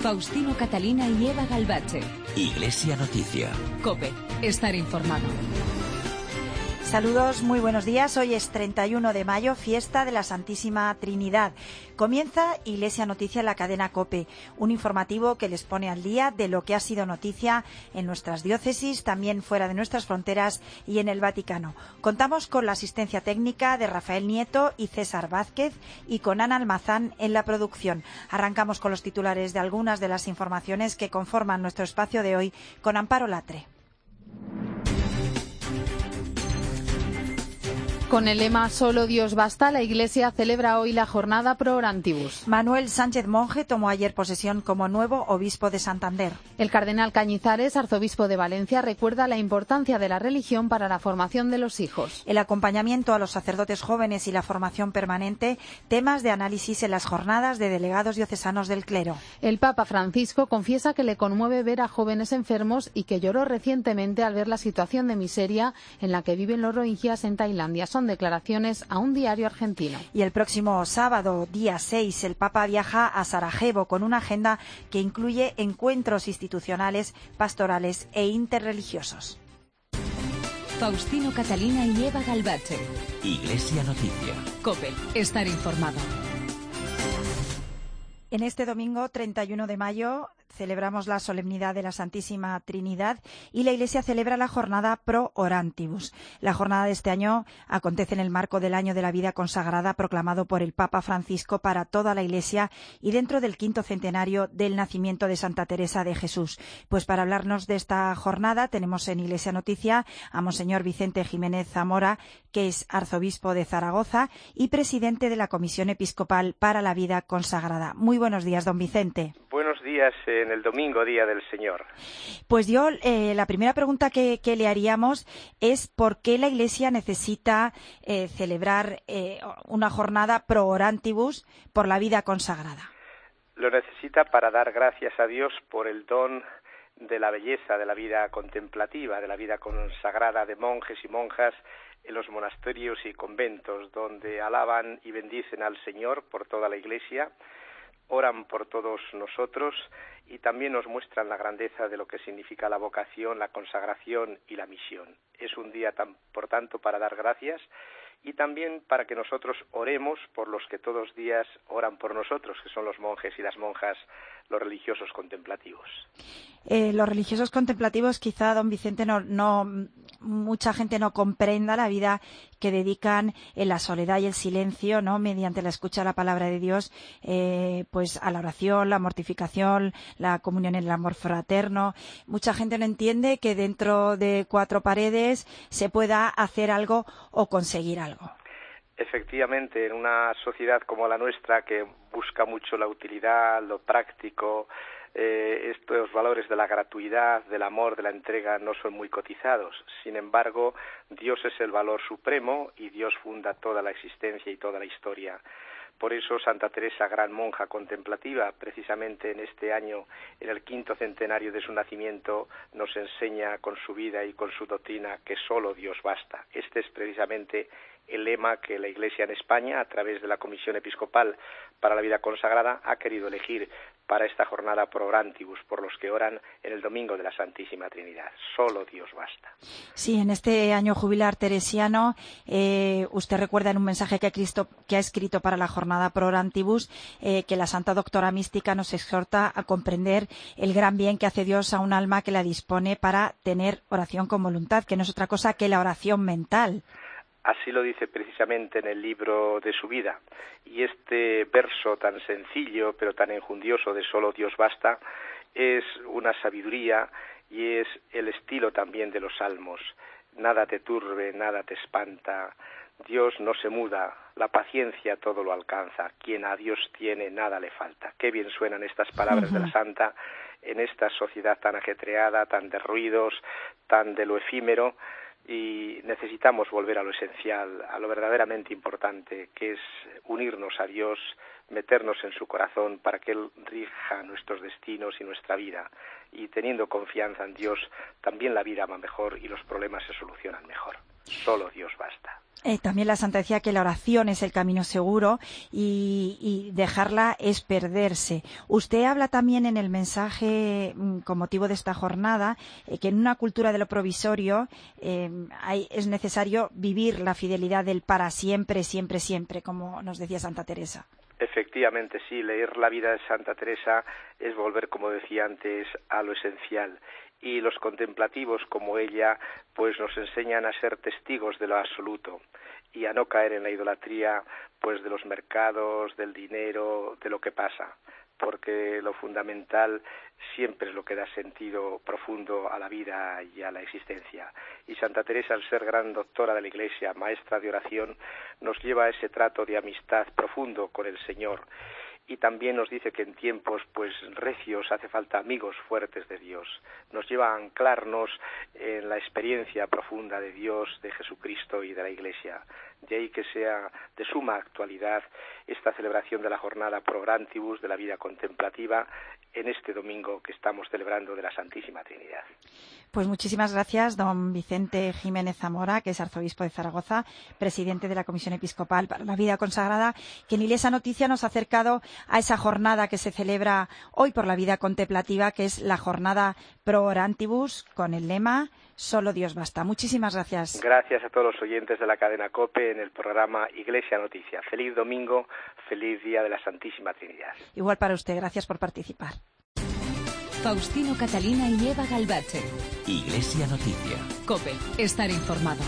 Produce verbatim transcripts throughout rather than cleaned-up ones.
Faustino Catalina y Eva Galvache. Iglesia Noticia. COPE. Estar informado. Saludos, muy buenos días. Hoy es treinta y uno de mayo, fiesta de la Santísima Trinidad. Comienza Iglesia Noticia en la cadena COPE, un informativo que les pone al día de lo que ha sido noticia en nuestras diócesis, también fuera de nuestras fronteras y en el Vaticano. Contamos con la asistencia técnica de Rafael Nieto y César Vázquez y con Ana Almazán en la producción. Arrancamos con los titulares de algunas de las informaciones que conforman nuestro espacio de hoy con Amparo Latre. Con el lema Solo Dios basta, la Iglesia celebra hoy la jornada Pro Orantibus. Manuel Sánchez Monje tomó ayer posesión como nuevo obispo de Santander. El cardenal Cañizares, arzobispo de Valencia, recuerda la importancia de la religión para la formación de los hijos. El acompañamiento a los sacerdotes jóvenes y la formación permanente, temas de análisis en las jornadas de delegados diocesanos del clero. El Papa Francisco confiesa que le conmueve ver a jóvenes enfermos y que lloró recientemente al ver la situación de miseria en la que viven los rohingyas en Tailandia. Son declaraciones a un diario argentino. Y el próximo sábado, día seis, el Papa viaja a Sarajevo con una agenda que incluye encuentros institucionales, pastorales e interreligiosos. Faustino Catalina y Eva Galvache. Iglesia Noticia. COPE. Estar informado. En este domingo, treinta y uno de mayo, celebramos la solemnidad de la Santísima Trinidad y la Iglesia celebra la jornada Pro Orantibus. La jornada de este año acontece en el marco del Año de la Vida Consagrada proclamado por el Papa Francisco para toda la Iglesia y dentro del quinto centenario del nacimiento de Santa Teresa de Jesús. Pues para hablarnos de esta jornada tenemos en Iglesia Noticia a Monseñor Vicente Jiménez Zamora, que es arzobispo de Zaragoza y presidente de la Comisión Episcopal para la Vida Consagrada. Muy buenos días, don Vicente. Buenos días en el domingo, Día del Señor. Pues yo, eh, la primera pregunta que, que le haríamos es por qué la Iglesia necesita eh, celebrar eh, una jornada Pro Orantibus por la vida consagrada. Lo necesita para dar gracias a Dios por el don de la belleza de la vida contemplativa, de la vida consagrada de monjes y monjas en los monasterios y conventos, donde alaban y bendicen al Señor por toda la Iglesia, oran por todos nosotros y también nos muestran la grandeza de lo que significa la vocación, la consagración y la misión. Es un día, tan, por tanto, para dar gracias y también para que nosotros oremos por los que todos los días oran por nosotros, que son los monjes y las monjas, los religiosos contemplativos. Eh, los religiosos contemplativos, quizá, don Vicente, no, no, mucha gente no comprenda la vida que dedican en la soledad y el silencio, ¿no? Mediante la escucha de la palabra de Dios, eh, pues a la oración, la mortificación, la comunión en el amor fraterno. Mucha gente no entiende que dentro de cuatro paredes se pueda hacer algo o conseguir algo. Efectivamente, en una sociedad como la nuestra, que busca mucho la utilidad, lo práctico, eh, estos valores de la gratuidad, del amor, de la entrega, no son muy cotizados. Sin embargo, Dios es el valor supremo y Dios funda toda la existencia y toda la historia. Por eso Santa Teresa, gran monja contemplativa, precisamente en este año, en el quinto centenario de su nacimiento, nos enseña con su vida y con su doctrina que solo Dios basta. Este es precisamente el lema que la Iglesia en España, a través de la Comisión Episcopal para la Vida Consagrada, ha querido elegir para esta jornada Pro Orantibus, por los que oran en el Domingo de la Santísima Trinidad. Solo Dios basta. Sí, en este año jubilar teresiano, eh, usted recuerda en un mensaje que ha, Cristo, que ha escrito para la jornada Pro Orantibus, eh, que la Santa Doctora Mística nos exhorta a comprender el gran bien que hace Dios a un alma que la dispone para tener oración con voluntad, que no es otra cosa que la oración mental. Así lo dice precisamente en el libro de su vida. Y este verso tan sencillo, pero tan enjundioso de solo Dios basta, es una sabiduría y es el estilo también de los salmos. Nada te turbe, nada te espanta, Dios no se muda, la paciencia todo lo alcanza, quien a Dios tiene nada le falta. Qué bien suenan estas palabras uh-huh. de la Santa en esta sociedad tan ajetreada, tan de ruidos, tan de lo efímero. Y necesitamos volver a lo esencial, a lo verdaderamente importante, que es unirnos a Dios, meternos en su corazón para que Él rija nuestros destinos y nuestra vida. Y teniendo confianza en Dios, también la vida va mejor y los problemas se solucionan mejor. Solo Dios basta. Eh, también la Santa decía que la oración es el camino seguro y, y dejarla es perderse. Usted habla también en el mensaje mm, con motivo de esta jornada eh, que en una cultura de lo provisorio eh, hay, es necesario vivir la fidelidad del para siempre, siempre, siempre, como nos decía Santa Teresa. Efectivamente, sí, leer la vida de Santa Teresa es volver, como decía antes, a lo esencial. Y los contemplativos como ella pues nos enseñan a ser testigos de lo absoluto y a no caer en la idolatría pues de los mercados, del dinero, de lo que pasa, porque lo fundamental siempre es lo que da sentido profundo a la vida y a la existencia. Y Santa Teresa, al ser gran doctora de la Iglesia, maestra de oración, nos lleva a ese trato de amistad profundo con el Señor. Y también nos dice que en tiempos pues recios hace falta amigos fuertes de Dios. Nos lleva a anclarnos en la experiencia profunda de Dios, de Jesucristo y de la Iglesia. De ahí que sea de suma actualidad esta celebración de la jornada Pro Orantibus, de la vida contemplativa, en este domingo que estamos celebrando de la Santísima Trinidad. Pues muchísimas gracias, don Vicente Jiménez Zamora, que es arzobispo de Zaragoza, presidente de la Comisión Episcopal para la Vida Consagrada, que en Iglesia Noticia nos ha acercado a esa jornada que se celebra hoy por la vida contemplativa, que es la jornada Pro Orantibus, con el lema Solo Dios basta. Muchísimas gracias. Gracias a todos los oyentes de la cadena COPE en el programa Iglesia Noticia. Feliz domingo, feliz día de la Santísima Trinidad. Igual para usted, gracias por participar. Faustino Catalina y Eva Galbache. Iglesia Noticia. COPE, estar informado.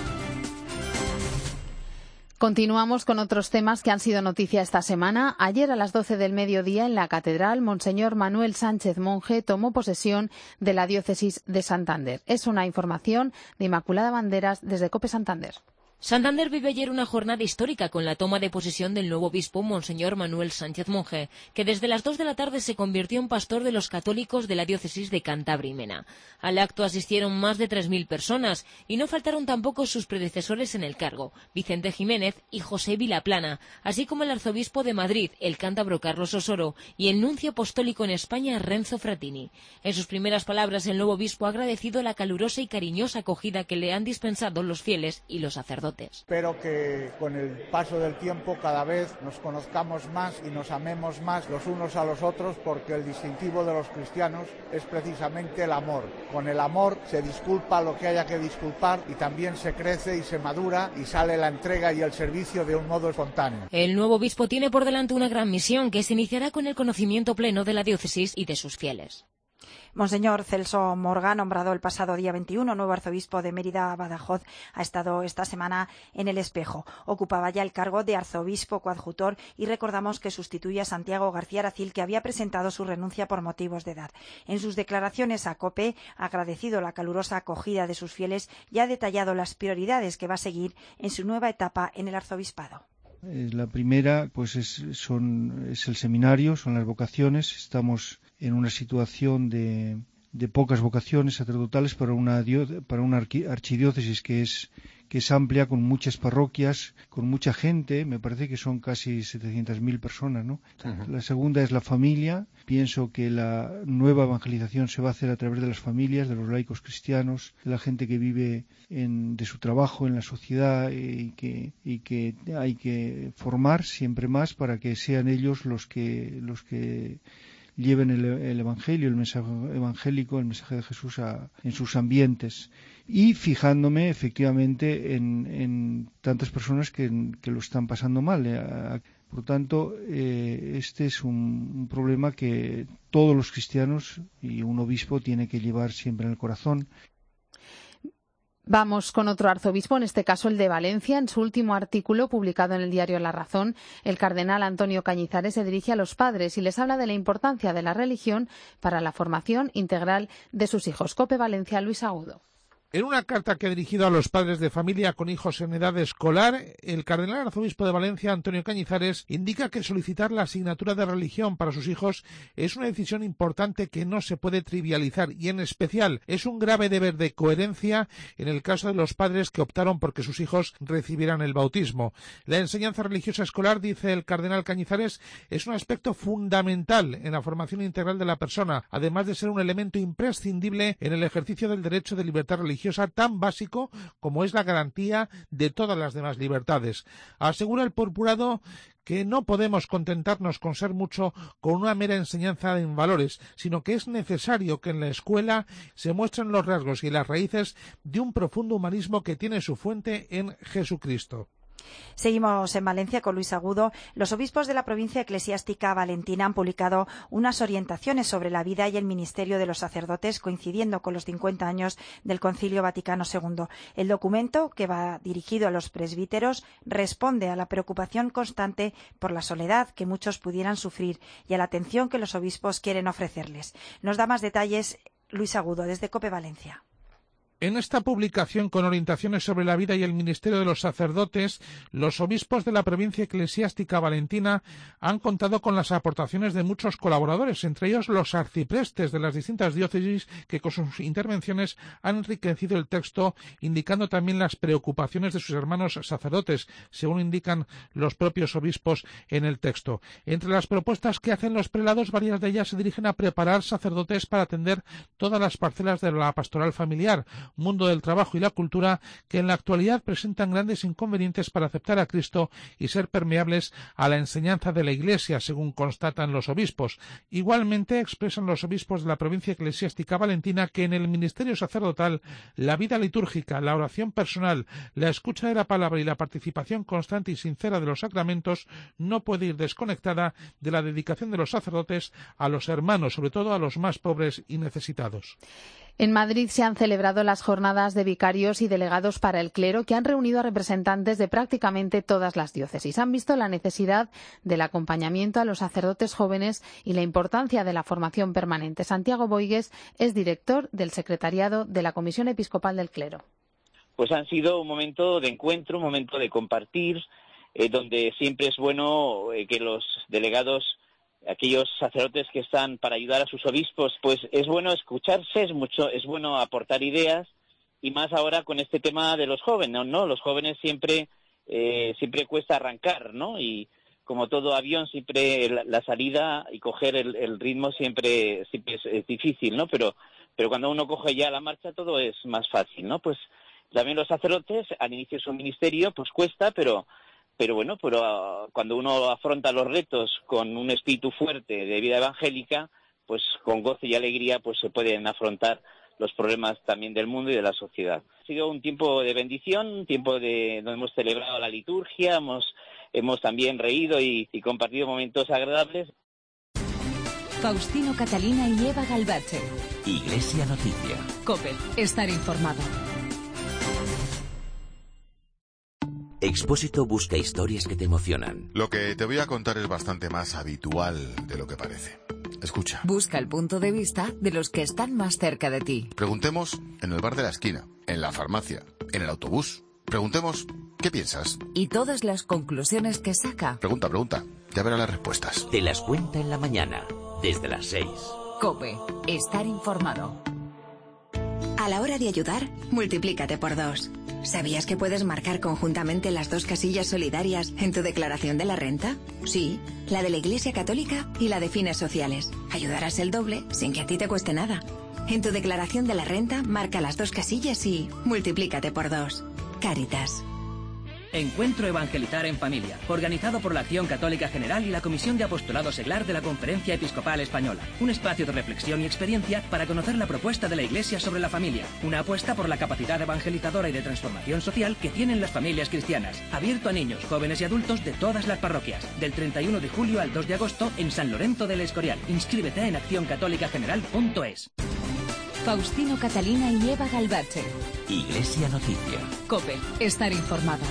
Continuamos con otros temas que han sido noticia esta semana. Ayer a las doce del mediodía en la Catedral, Monseñor Manuel Sánchez Monje tomó posesión de la Diócesis de Santander. Es una información de Inmaculada Banderas desde COPE Santander. Santander vive ayer una jornada histórica con la toma de posesión del nuevo obispo, Monseñor Manuel Sánchez Monje, que desde las dos de la tarde se convirtió en pastor de los católicos de la diócesis de Cantabria y Mena. Al acto asistieron más de tres mil personas y no faltaron tampoco sus predecesores en el cargo, Vicente Jiménez y José Vilaplana, así como el arzobispo de Madrid, el cántabro Carlos Osoro, y el nuncio apostólico en España, Renzo Frattini. En sus primeras palabras, el nuevo obispo ha agradecido la calurosa y cariñosa acogida que le han dispensado los fieles y los sacerdotes. Espero que con el paso del tiempo cada vez nos conozcamos más y nos amemos más los unos a los otros, porque el distintivo de los cristianos es precisamente el amor. Con el amor se disculpa lo que haya que disculpar y también se crece y se madura y sale la entrega y el servicio de un modo espontáneo. El nuevo obispo tiene por delante una gran misión que se iniciará con el conocimiento pleno de la diócesis y de sus fieles. Monseñor Celso Morga, nombrado el pasado día veintiuno nuevo arzobispo de Mérida-Badajoz, ha estado esta semana en El Espejo. Ocupaba ya el cargo de arzobispo coadjutor y recordamos que sustituye a Santiago García Aracil, que había presentado su renuncia por motivos de edad. En sus declaraciones a COPE ha agradecido la calurosa acogida de sus fieles y ha detallado las prioridades que va a seguir en su nueva etapa en el arzobispado. La primera pues es, son, es el seminario, son las vocaciones. Estamos en una situación de, de pocas vocaciones sacerdotales para una, para una archidiócesis que es, que es amplia, con muchas parroquias, con mucha gente. Me parece que son casi setecientas mil personas, ¿no? Uh-huh. La segunda es la familia. Pienso que la nueva evangelización se va a hacer a través de las familias, de los laicos cristianos, de la gente que vive en, de su trabajo en la sociedad, y que, y que hay que formar siempre más para que sean ellos los que, los que lleven el, el Evangelio, el mensaje evangélico, el mensaje de Jesús a, en sus ambientes. Y fijándome efectivamente en, en tantas personas que, que lo están pasando mal. Eh, Por lo tanto, eh, este es un, un problema que todos los cristianos y un obispo tiene que llevar siempre en el corazón. Vamos con otro arzobispo, en este caso el de Valencia. En su último artículo publicado en el diario La Razón, el cardenal Antonio Cañizares se dirige a los padres y les habla de la importancia de la religión para la formación integral de sus hijos. COPE Valencia, Luis Agudo. En una carta que ha dirigido a los padres de familia con hijos en edad escolar, el cardenal arzobispo de Valencia, Antonio Cañizares, indica que solicitar la asignatura de religión para sus hijos es una decisión importante que no se puede trivializar y, en especial, es un grave deber de coherencia en el caso de los padres que optaron por que sus hijos recibieran el bautismo. La enseñanza religiosa escolar, dice el cardenal Cañizares, es un aspecto fundamental en la formación integral de la persona, además de ser un elemento imprescindible en el ejercicio del derecho de libertad religiosa religiosa tan básico como es la garantía de todas las demás libertades. Asegura el purpurado que no podemos contentarnos con ser mucho con una mera enseñanza en valores, sino que es necesario que en la escuela se muestren los rasgos y las raíces de un profundo humanismo que tiene su fuente en Jesucristo. Seguimos en Valencia con Luis Agudo. Los obispos de la provincia eclesiástica valentina han publicado unas orientaciones sobre la vida y el ministerio de los sacerdotes, coincidiendo con los cincuenta años del Concilio Vaticano segundo. El documento, que va dirigido a los presbíteros, responde a la preocupación constante por la soledad que muchos pudieran sufrir y a la atención que los obispos quieren ofrecerles. Nos da más detalles Luis Agudo desde COPE Valencia. En esta publicación con orientaciones sobre la vida y el ministerio de los sacerdotes, los obispos de la provincia eclesiástica valentina han contado con las aportaciones de muchos colaboradores, entre ellos los arciprestes de las distintas diócesis que con sus intervenciones han enriquecido el texto, indicando también las preocupaciones de sus hermanos sacerdotes, según indican los propios obispos en el texto. Entre las propuestas que hacen los prelados, varias de ellas se dirigen a preparar sacerdotes para atender todas las parcelas de la pastoral familiar, mundo del trabajo y la cultura que en la actualidad presentan grandes inconvenientes para aceptar a Cristo y ser permeables a la enseñanza de la Iglesia, según constatan los obispos. Igualmente expresan los obispos de la provincia eclesiástica valentina que en el ministerio sacerdotal la vida litúrgica, la oración personal, la escucha de la palabra y la participación constante y sincera de los sacramentos no puede ir desconectada de la dedicación de los sacerdotes a los hermanos, sobre todo a los más pobres y necesitados. En Madrid se han celebrado las jornadas de vicarios y delegados para el clero, que han reunido a representantes de prácticamente todas las diócesis. Han visto la necesidad del acompañamiento a los sacerdotes jóvenes y la importancia de la formación permanente. Santiago Boigues es director del secretariado de la Comisión Episcopal del Clero. Pues han sido un momento de encuentro, un momento de compartir, eh, donde siempre es bueno eh, que los delegados, aquellos sacerdotes que están para ayudar a sus obispos, pues es bueno escucharse, es mucho, es bueno aportar ideas, y más ahora con este tema de los jóvenes, ¿no? Los jóvenes siempre, eh, siempre cuesta arrancar, ¿no? Y como todo avión, siempre la, la salida y coger el, el ritmo siempre, siempre es, es difícil, ¿no? Pero, pero cuando uno coge ya la marcha todo es más fácil, ¿no? Pues también los sacerdotes al inicio de su ministerio, pues cuesta, pero Pero bueno, pero uh, cuando uno afronta los retos con un espíritu fuerte de vida evangélica, pues con gozo y alegría pues se pueden afrontar los problemas también del mundo y de la sociedad. Ha sido un tiempo de bendición, un tiempo de donde hemos celebrado la liturgia, hemos, hemos también reído y, y compartido momentos agradables. Faustino Catalina y Eva Galbache. Iglesia Noticia. COPE. Estar informado. Expósito busca historias que te emocionan. Lo que te voy a contar es bastante más habitual de lo que parece. Escucha. Busca el punto de vista de los que están más cerca de ti. Preguntemos en el bar de la esquina, en la farmacia, en el autobús. Preguntemos, ¿qué piensas? Y todas las conclusiones que saca. Pregunta, pregunta. Ya verás las respuestas. Te las cuenta en la mañana, desde las seis. COPE. Estar informado. A la hora de ayudar, multiplícate por dos. ¿Sabías que puedes marcar conjuntamente las dos casillas solidarias en tu declaración de la renta? Sí, la de la Iglesia Católica y la de fines sociales. Ayudarás el doble sin que a ti te cueste nada. En tu declaración de la renta, marca las dos casillas y multiplícate por dos. Cáritas. Encuentro Evangelizar en Familia, organizado por la Acción Católica General y la Comisión de Apostolado Seglar de la Conferencia Episcopal Española. Un espacio de reflexión y experiencia para conocer la propuesta de la Iglesia sobre la familia. Una apuesta por la capacidad evangelizadora y de transformación social que tienen las familias cristianas. Abierto a niños, jóvenes y adultos de todas las parroquias. Del treinta y uno de julio al dos de agosto en San Lorenzo del Escorial. Inscríbete en acción católica general punto es. Faustino Catalina y Eva Galbache. Iglesia Noticia. COPE. Estar informado.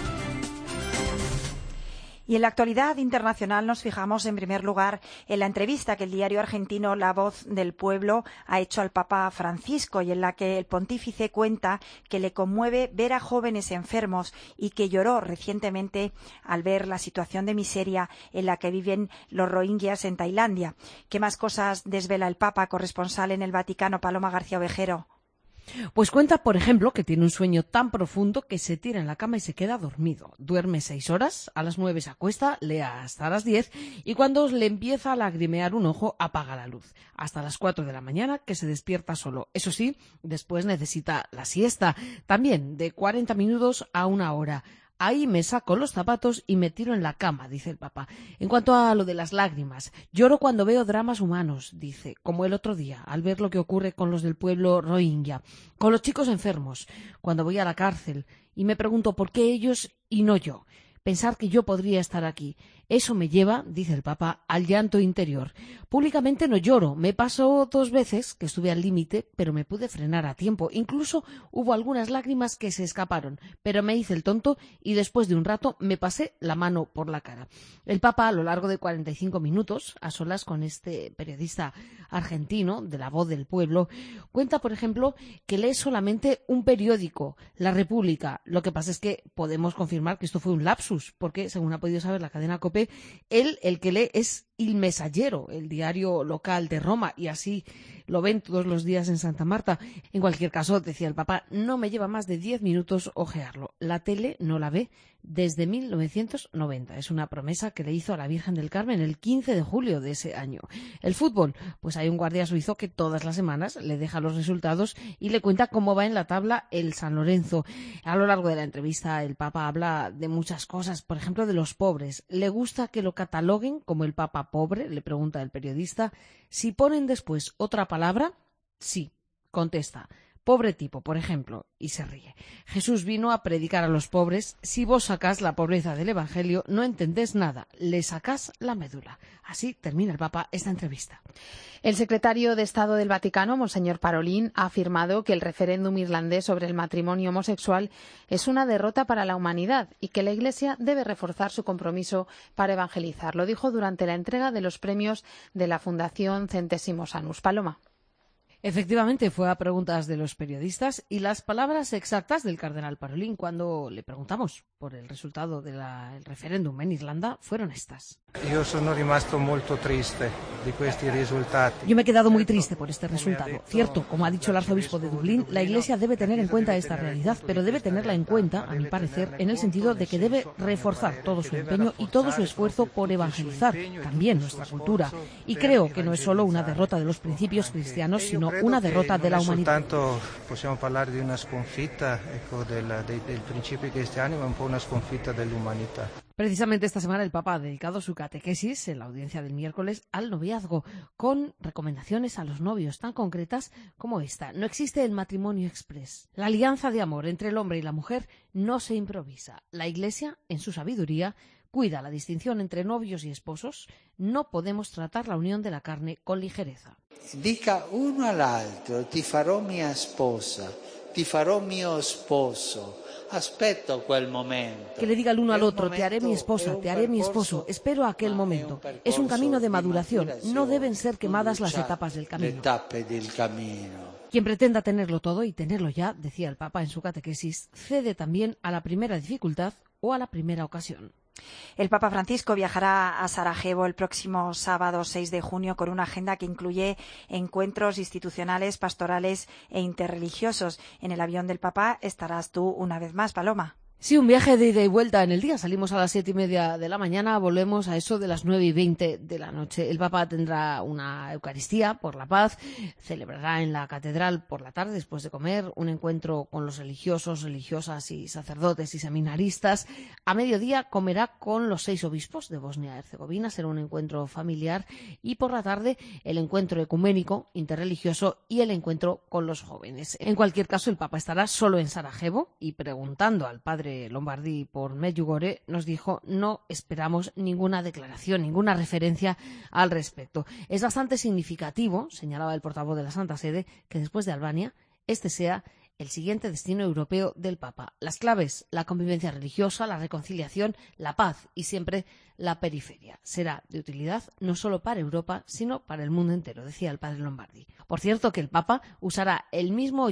Y en la actualidad internacional nos fijamos en primer lugar en la entrevista que el diario argentino La Voz del Pueblo ha hecho al Papa Francisco, y en la que el pontífice cuenta que le conmueve ver a jóvenes enfermos y que lloró recientemente al ver la situación de miseria en la que viven los rohingyas en Tailandia. ¿Qué más cosas desvela el Papa? Corresponsal en el Vaticano, Paloma García Ovejero. Pues cuenta, por ejemplo, que tiene un sueño tan profundo que se tira en la cama y se queda dormido. Duerme seis horas, a las nueve se acuesta, lee hasta las diez y cuando le empieza a lagrimear un ojo, apaga la luz. Hasta las cuatro de la mañana que se despierta solo. Eso sí, después necesita la siesta, también de cuarenta minutos a una hora. Ahí me saco los zapatos y me tiro en la cama, dice el Papa. En cuanto a lo de las lágrimas, lloro cuando veo dramas humanos, dice, como el otro día, al ver lo que ocurre con los del pueblo Rohingya, con los chicos enfermos, cuando voy a la cárcel y me pregunto por qué ellos y no yo. Pensar que yo podría estar aquí. Eso me lleva, dice el Papa, al llanto interior. Públicamente no lloro. Me pasó dos veces que estuve al límite, pero me pude frenar a tiempo. Incluso hubo algunas lágrimas que se escaparon, pero me hice el tonto y después de un rato me pasé la mano por la cara. El Papa, a lo largo de cuarenta y cinco minutos, a solas con este periodista argentino de La Voz del Pueblo, cuenta, por ejemplo, que lee solamente un periódico, La República. Lo que pasa es que podemos confirmar que esto fue un lapsus, porque, según ha podido saber la cadena COPE, él el que lee es Il Messaggero, el diario local de Roma, y así lo ven todos los días en Santa Marta. En cualquier caso, decía el Papa, no me lleva más de diez minutos ojearlo. La tele no la ve desde mil novecientos noventa. Es una promesa que le hizo a la Virgen del Carmen el quince de julio de ese año. El fútbol, pues hay un guardia suizo que todas las semanas le deja los resultados y le cuenta cómo va en la tabla el San Lorenzo. A lo largo de la entrevista el Papa habla de muchas cosas, por ejemplo de los pobres. ¿Le gusta que lo cataloguen como el Papa pobre?, le pregunta el periodista. Si ponen después otra palabra, sí, contesta. Pobre tipo, por ejemplo, y se ríe. Jesús vino a predicar a los pobres. Si vos sacás la pobreza del Evangelio, no entendés nada, le sacás la médula. Así termina el Papa esta entrevista. El secretario de Estado del Vaticano, Monseñor Parolin, ha afirmado que el referéndum irlandés sobre el matrimonio homosexual es una derrota para la humanidad y que la Iglesia debe reforzar su compromiso para evangelizar. Lo dijo durante la entrega de los premios de la Fundación Centésimos Annus. Paloma. Efectivamente, fue a preguntas de los periodistas y las palabras exactas del cardenal Parolin cuando le preguntamos por el resultado del referéndum en Irlanda fueron estas. Yo sono rimasto molto triste di questi risultati. Yo me he quedado muy triste por este resultado. Cierto, como ha dicho el arzobispo de Dublín, la Iglesia debe tener en cuenta esta realidad, pero debe tenerla en cuenta, a mi parecer, en el sentido de que debe reforzar todo su empeño y todo su esfuerzo por evangelizar también nuestra cultura. Y creo que no es solo una derrota de los principios cristianos, sino una derrota de la humanidad. Tanto possiamo parlare di una sconfitta, ecco, del, del, del principio cristiano, ma un po' una sconfitta dell'umanità. Precisamente esta semana el Papa ha dedicado su catequesis en la audiencia del miércoles al noviazgo, con recomendaciones a los novios tan concretas como esta. No existe el matrimonio exprés. La alianza de amor entre el hombre y la mujer no se improvisa. La Iglesia, en su sabiduría, cuida la distinción entre novios y esposos. No podemos tratar la unión de la carne con ligereza. Dica uno all'altro, ti farò mia sposa, ti farò mio sposo. Aspetto quel momento. Que le diga el uno al otro, te haré mi esposa, te haré mi esposo, espero aquel momento. Es un camino de maduración, no deben ser quemadas las etapas del camino. Quien pretenda tenerlo todo y tenerlo ya, decía el Papa en su catequesis, cede también a la primera dificultad o a la primera ocasión. El Papa Francisco viajará a Sarajevo el próximo sábado seis de junio con una agenda que incluye encuentros institucionales, pastorales e interreligiosos. En el avión del Papa estarás tú una vez más, Paloma. Sí, un viaje de ida y vuelta en el día. Salimos a las siete y media de la mañana, volvemos a eso de las nueve y veinte de la noche. El Papa tendrá una Eucaristía por la paz, celebrará en la catedral por la tarde, después de comer, un encuentro con los religiosos, religiosas y sacerdotes y seminaristas. A mediodía comerá con los seis obispos de Bosnia y Herzegovina, será un encuentro familiar. Y por la tarde, el encuentro ecuménico, interreligioso y el encuentro con los jóvenes. En cualquier caso, el Papa estará solo en Sarajevo y preguntando al padre Lombardi por Medjugorje, nos dijo no esperamos ninguna declaración, ninguna referencia al respecto. Es bastante significativo, señalaba el portavoz de la Santa Sede, que después de Albania este sea el siguiente destino europeo del Papa. Las claves, la convivencia religiosa, la reconciliación, la paz y siempre la periferia. Será de utilidad no solo para Europa, sino para el mundo entero, decía el padre Lombardi. Por cierto, que el Papa usará el mismo jeep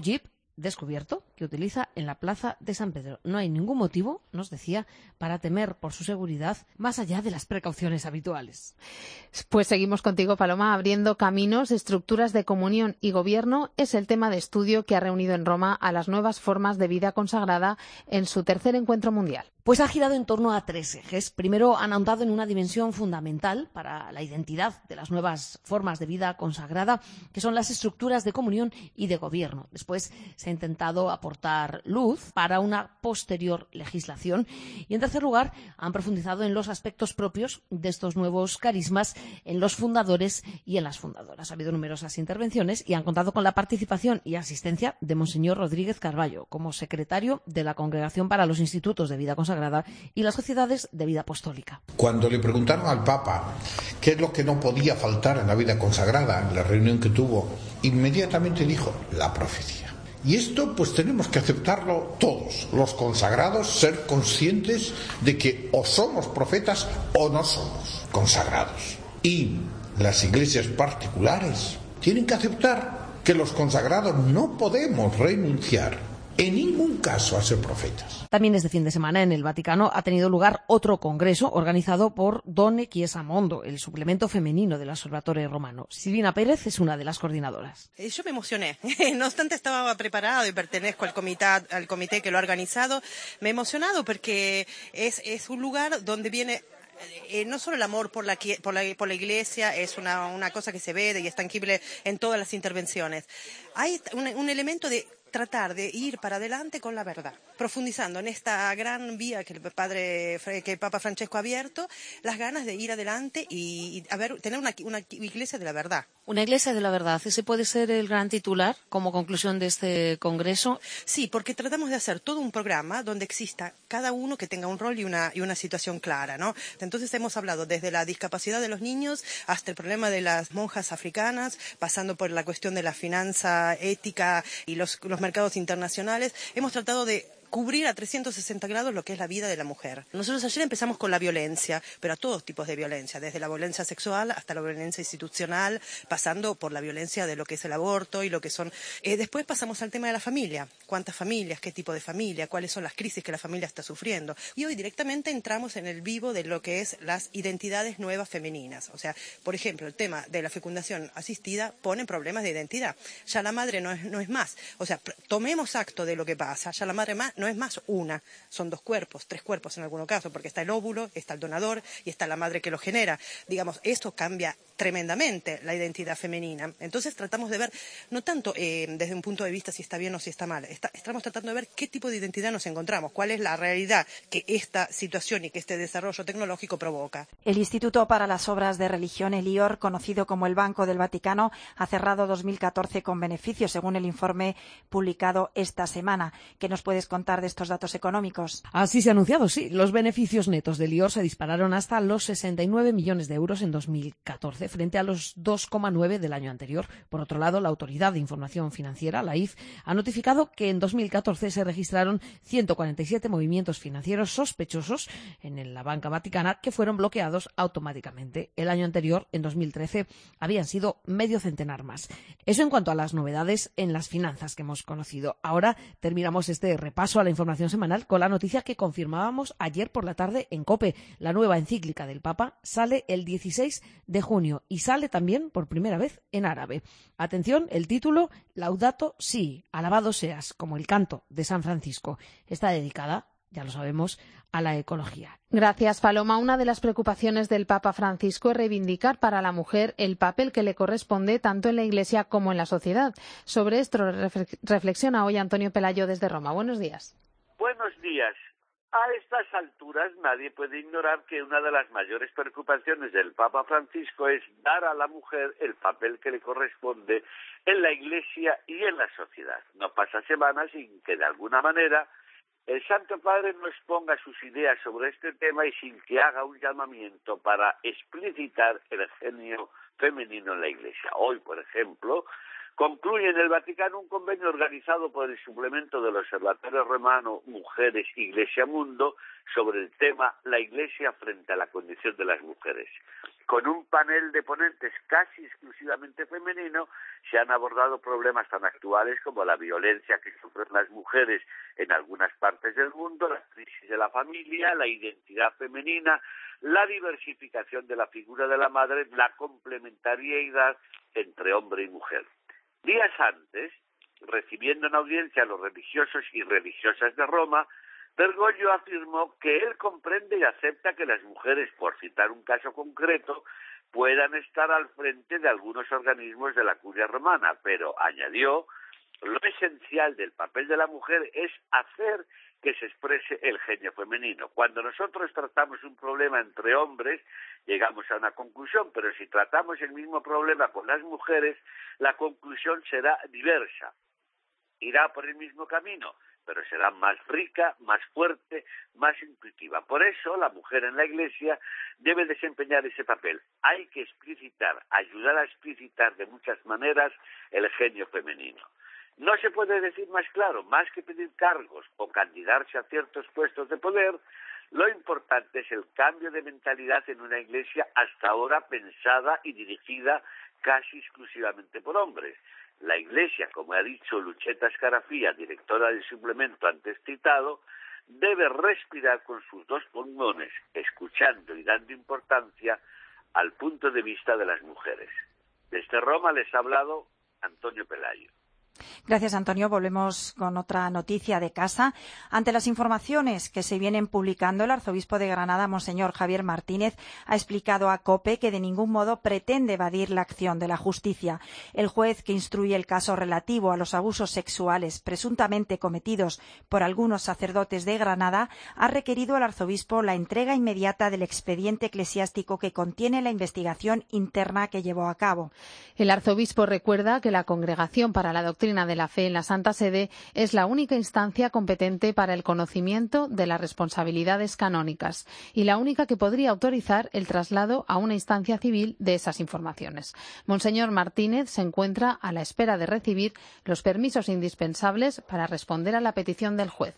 descubierto que utiliza en la plaza de San Pedro. No hay ningún motivo, nos decía, para temer por su seguridad más allá de las precauciones habituales. Pues seguimos contigo, Paloma. Abriendo caminos, estructuras de comunión y gobierno es el tema de estudio que ha reunido en Roma a las nuevas formas de vida consagrada en su tercer encuentro mundial. Pues ha girado en torno a tres ejes. Primero, han ahondado en una dimensión fundamental para la identidad de las nuevas formas de vida consagrada, que son las estructuras de comunión y de gobierno. Después se ha intentado aportar luz para una posterior legislación. Y, en tercer lugar, han profundizado en los aspectos propios de estos nuevos carismas, en los fundadores y en las fundadoras. Ha habido numerosas intervenciones y han contado con la participación y asistencia de Monseñor Rodríguez Carballo, como secretario de la Congregación para los Institutos de Vida Consagrada y las sociedades de vida apostólica. Cuando le preguntaron al Papa qué es lo que no podía faltar en la vida consagrada, en la reunión que tuvo, inmediatamente dijo: la profecía. Y esto pues tenemos que aceptarlo todos, los consagrados, ser conscientes de que o somos profetas o no somos consagrados. Y las iglesias particulares tienen que aceptar que los consagrados no podemos renunciar en ningún caso a ser profetas. También este fin de semana en el Vaticano ha tenido lugar otro congreso organizado por Donne Chiesa Mondo, el suplemento femenino del Observatorio Romano. Silvina Pérez es una de las coordinadoras. Yo me emocioné, no obstante estaba preparado y pertenezco al comité, al comité que lo ha organizado. Me he emocionado porque es, es un lugar donde viene... Eh, no solo el amor por la, por la, por la Iglesia es una, una cosa que se ve y es tangible en todas las intervenciones. Hay un, un elemento de tratar de ir para adelante con la verdad, profundizando en esta gran vía que el padre, que el Papa Francesco ha abierto, las ganas de ir adelante y, y a ver, tener una, una iglesia de la verdad. Una iglesia de la verdad, ¿ese puede ser el gran titular como conclusión de este congreso? Sí, porque tratamos de hacer todo un programa donde exista cada uno que tenga un rol y una, y una situación clara, ¿no? Entonces hemos hablado desde la discapacidad de los niños hasta el problema de las monjas africanas, pasando por la cuestión de la finanza ética y los, los mercados internacionales. Hemos tratado de cubrir a trescientos sesenta grados lo que es la vida de la mujer. Nosotros ayer empezamos con la violencia, pero a todos tipos de violencia, desde la violencia sexual hasta la violencia institucional, pasando por la violencia de lo que es el aborto y lo que son... Eh, después pasamos al tema de la familia. ¿Cuántas familias? ¿Qué tipo de familia? ¿Cuáles son las crisis que la familia está sufriendo? Y hoy directamente entramos en el vivo de lo que es las identidades nuevas femeninas. O sea, por ejemplo, el tema de la fecundación asistida pone problemas de identidad. Ya la madre no es, no es más. O sea, tomemos acto de lo que pasa. Ya la madre más no es más una, son dos cuerpos, tres cuerpos en algunos casos, porque está el óvulo, está el donador y está la madre que lo genera. Digamos, esto cambia tremendamente la identidad femenina. Entonces tratamos de ver, no tanto eh, desde un punto de vista si está bien o si está mal, está, estamos tratando de ver qué tipo de identidad nos encontramos, cuál es la realidad que esta situación y que este desarrollo tecnológico provoca. El Instituto para las Obras de Religión, el I O R, conocido como el Banco del Vaticano, ha cerrado dos mil catorce con beneficios, según el informe publicado esta semana. ¿Qué nos puedes contar de estos datos económicos? Así se ha anunciado, sí. Los beneficios netos del I O R se dispararon hasta los sesenta y nueve millones de euros en dos mil catorce, frente a los dos coma nueve del año anterior. Por otro lado, la Autoridad de Información Financiera, la I F, ha notificado que en dos mil catorce se registraron ciento cuarenta y siete movimientos financieros sospechosos en la banca vaticana que fueron bloqueados automáticamente. El año anterior, en dos mil trece, habían sido medio centenar más. Eso en cuanto a las novedades en las finanzas que hemos conocido. Ahora terminamos este repaso a la información semanal con la noticia que confirmábamos ayer por la tarde en COPE. La nueva encíclica del Papa sale el dieciséis de junio y sale también por primera vez en árabe. Atención, el título: Laudato Si, alabado seas, como el canto de San Francisco. Está dedicada, ya lo sabemos, a la ecología. Gracias, Paloma. Una de las preocupaciones del Papa Francisco es reivindicar para la mujer el papel que le corresponde tanto en la Iglesia como en la sociedad. Sobre esto reflexiona hoy Antonio Pelayo desde Roma. Buenos días. Buenos días. A estas alturas nadie puede ignorar que una de las mayores preocupaciones del Papa Francisco es dar a la mujer el papel que le corresponde en la Iglesia y en la sociedad. No pasa semana sin que de alguna manera el Santo Padre no exponga sus ideas sobre este tema y sin que haga un llamamiento para explicitar el genio femenino en la Iglesia. Hoy, por ejemplo, Concluye en el Vaticano un convenio organizado por el suplemento del Observatorio Romano Mujeres Iglesia Mundo sobre el tema La Iglesia frente a la condición de las mujeres. Con un panel de ponentes casi exclusivamente femenino, se han abordado problemas tan actuales como la violencia que sufren las mujeres en algunas partes del mundo, la crisis de la familia, la identidad femenina, la diversificación de la figura de la madre, la complementariedad entre hombre y mujer. Días antes, recibiendo en audiencia a los religiosos y religiosas de Roma, Bergoglio afirmó que él comprende y acepta que las mujeres, por citar un caso concreto, puedan estar al frente de algunos organismos de la curia romana, pero añadió, lo esencial del papel de la mujer es hacer que se exprese el genio femenino. Cuando nosotros tratamos un problema entre hombres, llegamos a una conclusión, pero si tratamos el mismo problema con las mujeres, la conclusión será diversa. Irá por el mismo camino, pero será más rica, más fuerte, más intuitiva. Por eso la mujer en la Iglesia debe desempeñar ese papel. Hay que explicitar, ayudar a explicitar de muchas maneras el genio femenino. No se puede decir más claro, más que pedir cargos o candidarse a ciertos puestos de poder, lo importante es el cambio de mentalidad en una Iglesia hasta ahora pensada y dirigida casi exclusivamente por hombres. La Iglesia, como ha dicho Lucheta Scarafía, directora del suplemento antes citado, debe respirar con sus dos pulmones, escuchando y dando importancia al punto de vista de las mujeres. Desde Roma les ha hablado Antonio Pelayo. Gracias, Antonio. Volvemos con otra noticia de casa. Ante las informaciones que se vienen publicando, el arzobispo de Granada, Monseñor Javier Martínez, ha explicado a COPE que de ningún modo pretende evadir la acción de la justicia. El juez que instruye el caso relativo a los abusos sexuales presuntamente cometidos por algunos sacerdotes de Granada ha requerido al arzobispo la entrega inmediata del expediente eclesiástico que contiene la investigación interna que llevó a cabo. El arzobispo recuerda que la Congregación para la Doctrina de la Fe en la Santa Sede es la única instancia competente para el conocimiento de las responsabilidades canónicas y la única que podría autorizar el traslado a una instancia civil de esas informaciones. Monseñor Martínez se encuentra a la espera de recibir los permisos indispensables para responder a la petición del juez.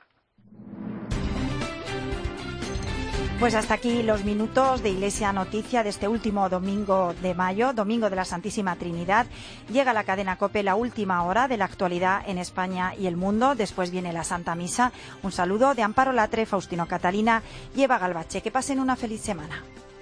Pues hasta aquí los minutos de Iglesia Noticia de este último domingo de mayo, domingo de la Santísima Trinidad. Llega a la cadena COPE la última hora de la actualidad en España y el mundo. Después viene la Santa Misa. Un saludo de Amparo Latre, Faustino Catalina y Eva Galbache. Que pasen una feliz semana.